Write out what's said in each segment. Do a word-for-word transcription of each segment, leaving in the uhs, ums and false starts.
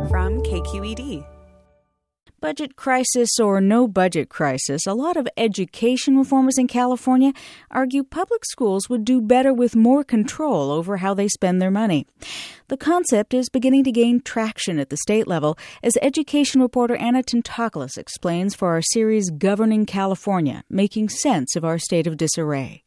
from K Q E D. Budget crisis or no budget crisis, a lot of education reformers in California argue public schools would do better with more control over how they spend their money. The concept is beginning to gain traction at the state level, as education reporter Anna Tentopoulos explains for our series Governing California, making sense of our state of disarray.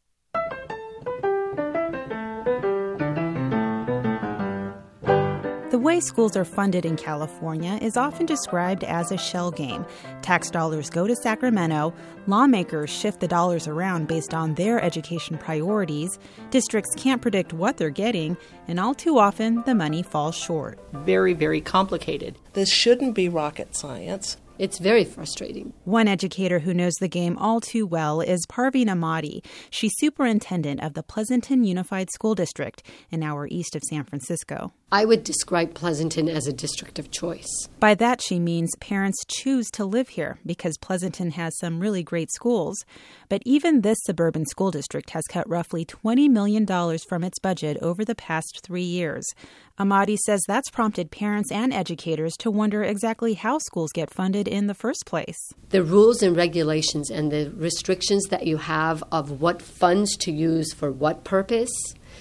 The way schools are funded in California is often described as a shell game. Tax dollars go to Sacramento, lawmakers shift the dollars around based on their education priorities, districts can't predict what they're getting, and all too often the money falls short. Very, very complicated. This shouldn't be rocket science. It's very frustrating. One educator who knows the game all too well is Parveen Ahmadi. She's superintendent of the Pleasanton Unified School District, an hour east of San Francisco. I would describe Pleasanton as a district of choice. By that, she means parents choose to live here because Pleasanton has some really great schools. But even this suburban school district has cut roughly twenty million dollars from its budget over the past three years. Ahmadi says that's prompted parents and educators to wonder exactly how schools get funded in the first place. The rules and regulations and the restrictions that you have of what funds to use for what purpose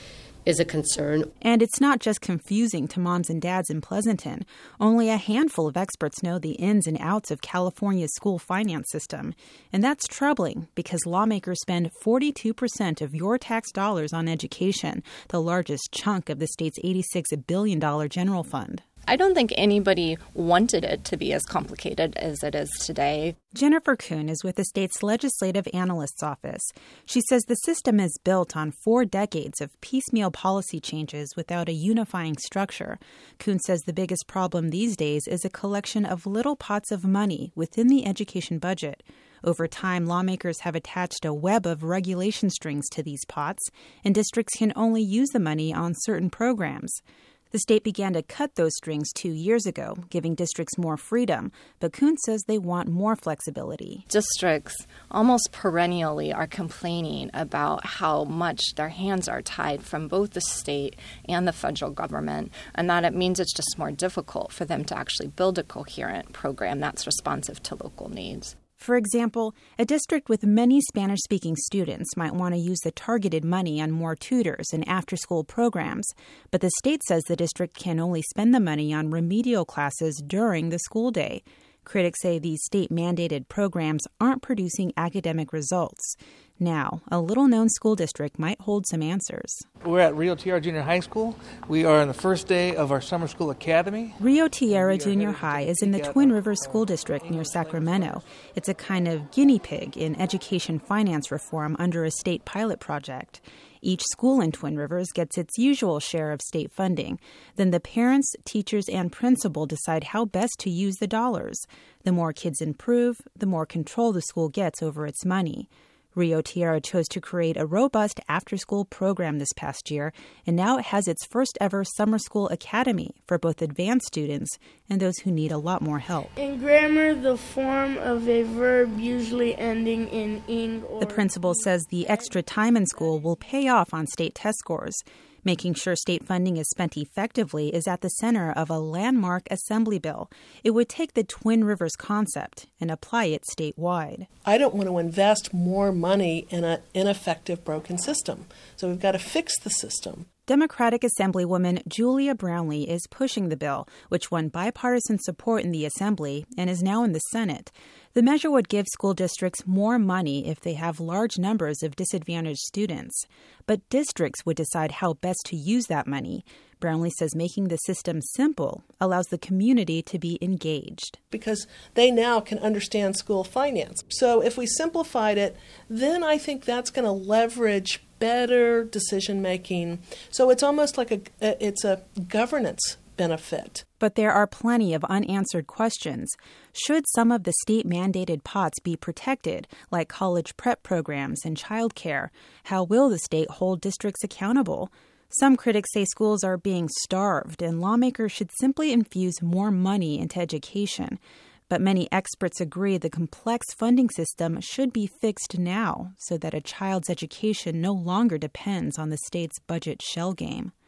is a concern. And it's not just confusing to moms and dads in Pleasanton. Only a handful of experts know the ins and outs of California's school finance system. And that's troubling because lawmakers spend forty-two percent of your tax dollars on education, the largest chunk of the state's eighty-six billion dollars general fund. I don't think anybody wanted it to be as complicated as it is today. Jennifer Kuhn is with the state's Legislative Analyst's Office. She says the system is built on four decades of piecemeal policy changes without a unifying structure. Kuhn says the biggest problem these days is a collection of little pots of money within the education budget. Over time, lawmakers have attached a web of regulation strings to these pots, and districts can only use the money on certain programs. The state began to cut those strings two years ago, giving districts more freedom, but Kuhn says they want more flexibility. Districts almost perennially are complaining about how much their hands are tied from both the state and the federal government, and that it means it's just more difficult for them to actually build a coherent program that's responsive to local needs. For example, a district with many Spanish-speaking students might want to use the targeted money on more tutors and after-school programs, but the state says the district can only spend the money on remedial classes during the school day. Critics say these state-mandated programs aren't producing academic results. Now, a little-known school district might hold some answers. We're at Rio Tierra Junior High School. We are on the first day of our summer school academy. Rio Tierra Junior High is in the Twin Rivers School District near Sacramento. It's a kind of guinea pig in education finance reform under a state pilot project. Each school in Twin Rivers gets its usual share of state funding. Then the parents, teachers, and principal decide how best to use the dollars. The more kids improve, the more control the school gets over its money. Rio Tierra chose to create a robust after-school program this past year, and now it has its first-ever summer school academy for both advanced students and those who need a lot more help. In grammar, the form of a verb usually ending in ing or... The principal says the extra time in school will pay off on state test scores. Making sure state funding is spent effectively is at the center of a landmark assembly bill. It would take the Twin Rivers concept and apply it statewide. I don't want to invest more money in an ineffective, broken system. So we've got to fix the system. Democratic Assemblywoman Julia Brownlee is pushing the bill, which won bipartisan support in the Assembly and is now in the Senate. The measure would give school districts more money if they have large numbers of disadvantaged students. But districts would decide how best to use that money. Brownlee says making the system simple allows the community to be engaged. Because they now can understand school finance. So if we simplified it, then I think that's going to leverage better decision making. So it's almost like a it's a governance benefit. But there are plenty of unanswered questions. Should some of the state-mandated pots be protected, like college prep programs and childcare? How will the state hold districts accountable? Some critics say schools are being starved and lawmakers should simply infuse more money into education. But many experts agree the complex funding system should be fixed now so that a child's education no longer depends on the state's budget shell game.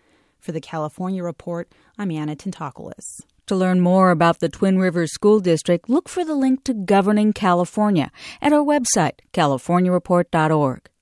For the California Report, I'm Anna Tentopoulos. To learn more about the Twin Rivers School District, look for the link to Governing California at our website, california report dot org.